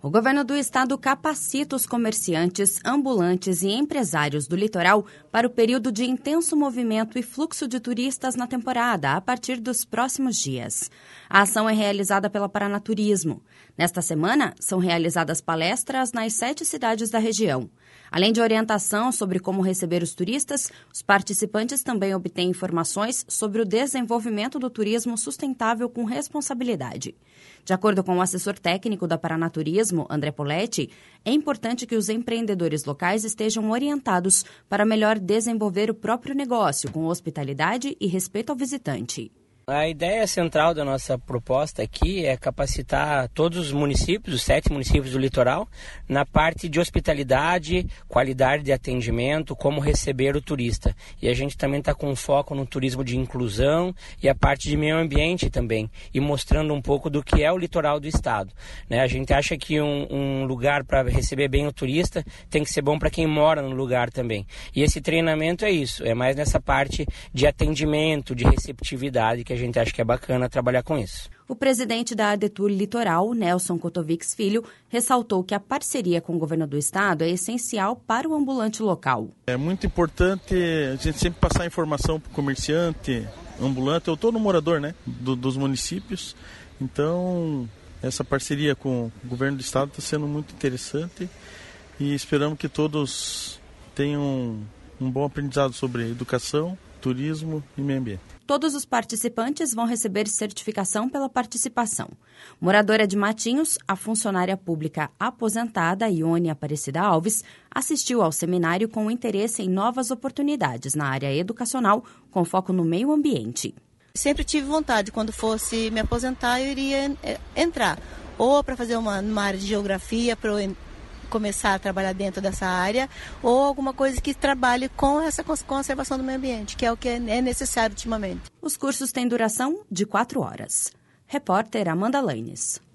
O governo do estado capacita os comerciantes, ambulantes e empresários do litoral para o período de intenso movimento e fluxo de turistas na temporada, a partir dos próximos dias. A ação é realizada pela Paranaturismo. Nesta semana, são realizadas palestras nas 7 cidades da região. Além de orientação sobre como receber os turistas, os participantes também obtêm informações sobre o desenvolvimento do turismo sustentável com responsabilidade. De acordo com o assessor técnico da Paranaturismo, André Poletti, é importante que os empreendedores locais estejam orientados para melhor desenvolver o próprio negócio, com hospitalidade e respeito ao visitante. A ideia central da nossa proposta aqui é capacitar todos os municípios, os 7 municípios do litoral, na parte de hospitalidade, qualidade de atendimento, como receber o turista. E a gente também está com foco no turismo de inclusão e a parte de meio ambiente também, e mostrando um pouco do que é o litoral do estado. A gente acha que um lugar para receber bem o turista tem que ser bom para quem mora no lugar também. E esse treinamento é isso, é mais nessa parte de atendimento, de receptividade, que a gente acha que é bacana trabalhar com isso. O presidente da ADETUR Litoral, Nelson Kotovics Filho, ressaltou que a parceria com o governo do estado é essencial para o ambulante local. É muito importante a gente sempre passar informação para o comerciante, ambulante, ou todo morador, dos municípios. Então, essa parceria com o governo do estado está sendo muito interessante e esperamos que todos tenham um bom aprendizado sobre educação, turismo e meio ambiente. Todos os participantes vão receber certificação pela participação. Moradora de Matinhos, a funcionária pública aposentada Ione Aparecida Alves assistiu ao seminário com interesse em novas oportunidades na área educacional, com foco no meio ambiente. Sempre tive vontade, quando fosse me aposentar, eu iria entrar. Ou para fazer uma área de geografia, para eu começar a trabalhar dentro dessa área, ou alguma coisa que trabalhe com essa conservação do meio ambiente, que é o que é necessário ultimamente. Os cursos têm duração de 4 horas. Repórter Amanda Laines.